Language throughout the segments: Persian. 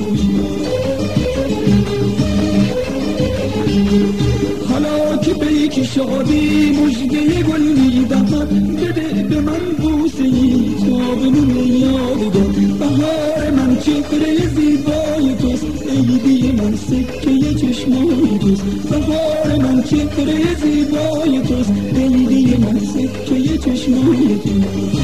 حالا که به یک شادی مژده گل می‌دهد، بده به من بوسه‌ای تا بمونه یادگار. بهار من چهره زیبای توست، عیدی من سکه چشمای توست. بهار من چهره زیبای توست، عیدی من سکه چشمای توست.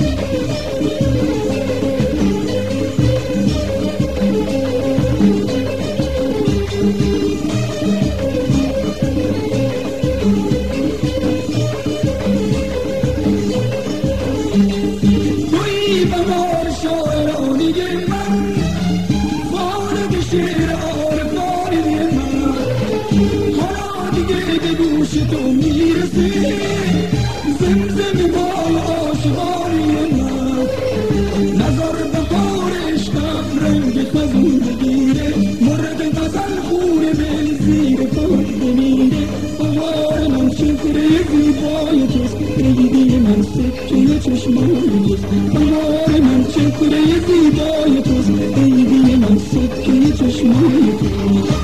بهار شاعرانه من، وارد شعر عارفانه من. حالا دیگه به گوش تو میرسه زمزمه های عاشقانه من. نظر بهار عشقم رنگ خزون بگیره، مرد غزل خون به زیر پا بمیره. بهار من چهره زیبای توست، عیدی من سکه چشمای توست. بهار من چهره زیبای توست، عیدی من سکه چشمای توست.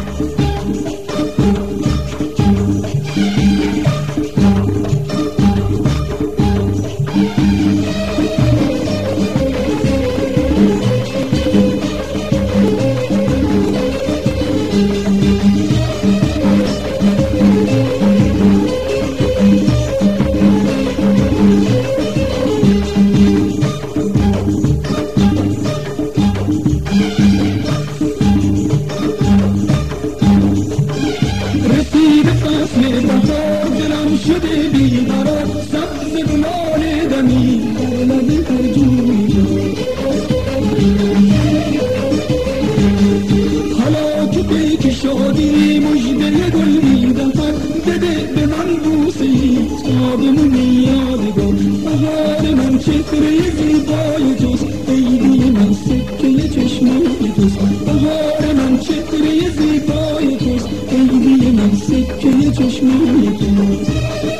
بهار دلم شده بیقرار، سبز گلان دمی در لب هر جوی. حالا که پیک شادی مژده گل می‌دهد، بده به من بوسه‌ای تا بمونه یادگار. بهار من چهره زیبای توست، عیدی من سکه چشمای توست. بهار من چهره زیبای توست، عیدی من سکه چشمای توست.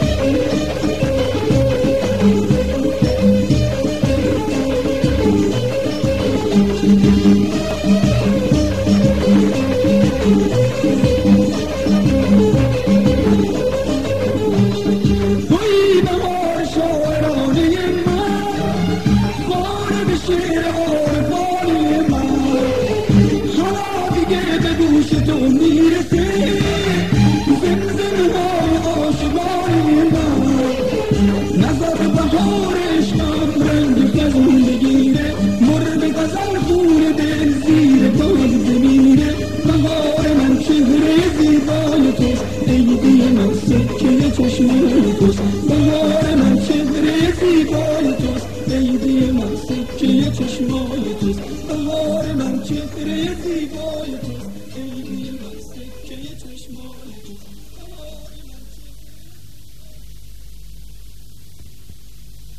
توی بهار شاعرانه من، وارد شعر عارفانه من. حالا دیگه به گوش تو میرسه زمزمه های عاشقانه من. نظر بهار عشقم رنگ خزون بگیره، مرد غزل خون دل زیر پای بمیره. بهار من چهره زیبای توست، عیدی من سکه چشمای توست. بهار من چهره زیبای توست، عیدی من سکه چشمای توست. بهار من چهره زیبای توست، عیدی